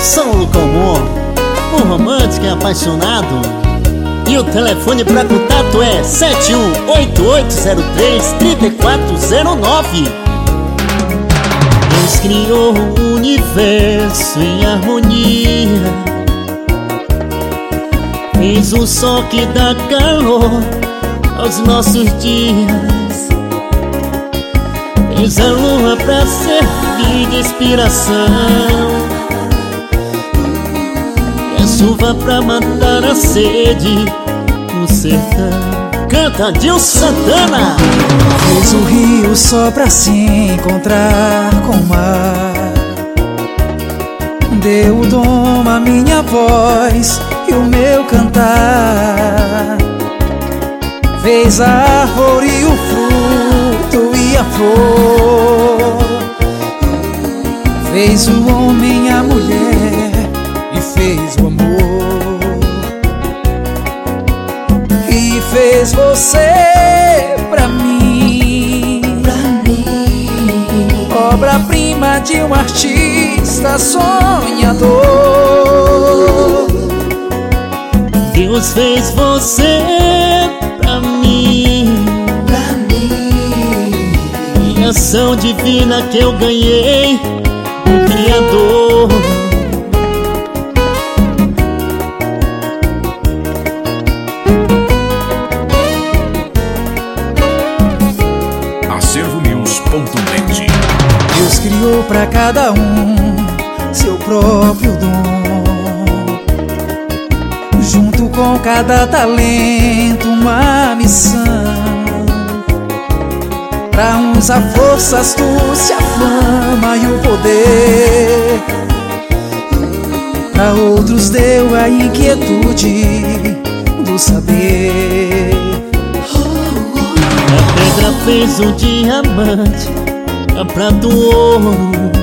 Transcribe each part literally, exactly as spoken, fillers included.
Saulo Comum, o romântico e apaixonado. E o telefone para contato é sete um oito oito zero três três quatro zero nove. Deus criou o universo em harmonia, fez o sol que dá calor aos nossos dias, fez a lua pra servir de inspiração, e a chuva pra matar a sede no sertão. Canta Dilson Santana. Fez o rio só pra se encontrar com o mar, deu o dom à minha voz e o meu cantar, fez a árvore e o fruto e a flor, fez o homem e a mulher e fez o amor, e fez você pra mim, pra mim, obra-prima de um artista sonhador. Deus fez você pra mim, pra mim, e ação divina que eu ganhei do Criador. Acervo News ponto net. Deus criou pra cada um seu próprio dom, junto com cada talento uma missão. Pra uns a força, a astúcia, a fama e o poder, pra outros deu a inquietude do saber. A pedra fez o diamante, a prata o ouro,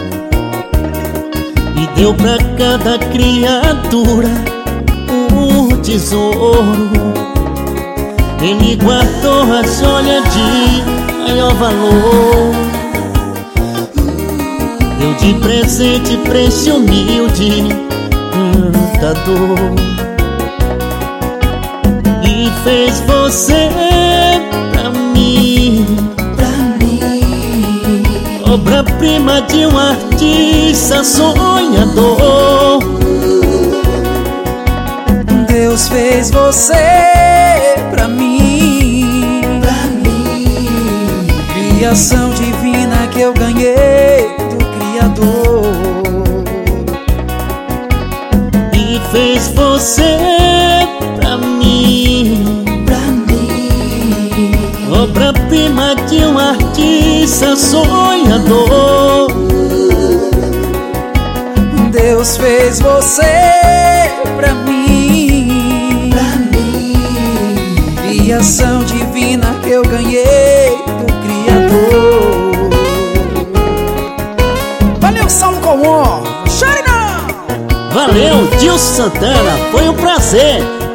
e deu pra cada criatura o tesouro. Ele guardou a joia de maior valor, deu de presente pra esse humilde cantador, e fez você pra mim, Pra mim, obra-prima de um artista sonhador. Deus fez você pra mim, pra mim, criação divina que eu ganhei do Criador, E fez você pra mim, pra mim, obra-prima de um artista sonhador. Deus fez você pra mim, pra mim, criação divina que eu ganhei do Criador. Valeu, Saulo Comum! Chore não! Valeu, Dilson Santana, foi um prazer.